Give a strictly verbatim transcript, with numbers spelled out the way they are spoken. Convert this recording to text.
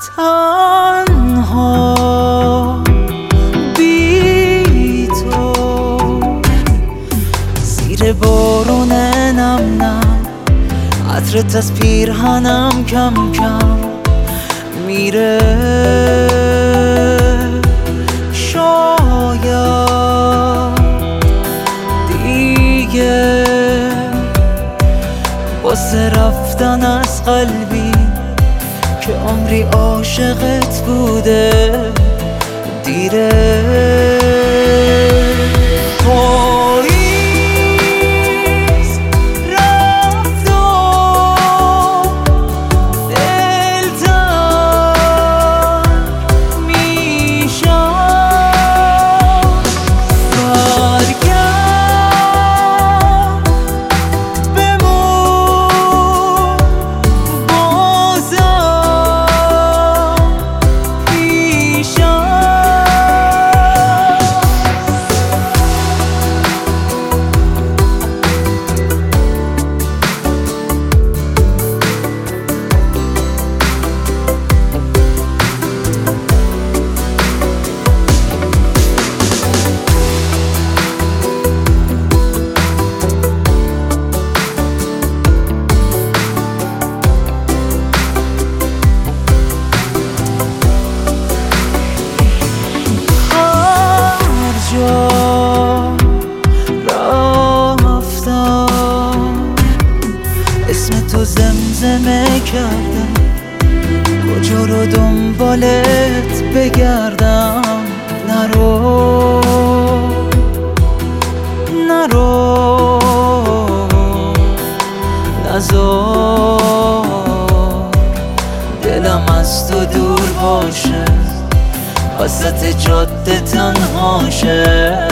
تنها بی تو زیر بارون نم نم عطرت از پیرهنم کم کم میره. شاید دیگه واسه رفتن از قلبی که عمری عاشقت بوده دیره. پاییز رفت و دلتنگ میشم، برگرد بمون بازم پیشم. اسم تو زمزمه کردم، کجا رو دنبالت بگردم. نرو نرو نذار دلم از تو دور باشه، وسط جاده تنها شه.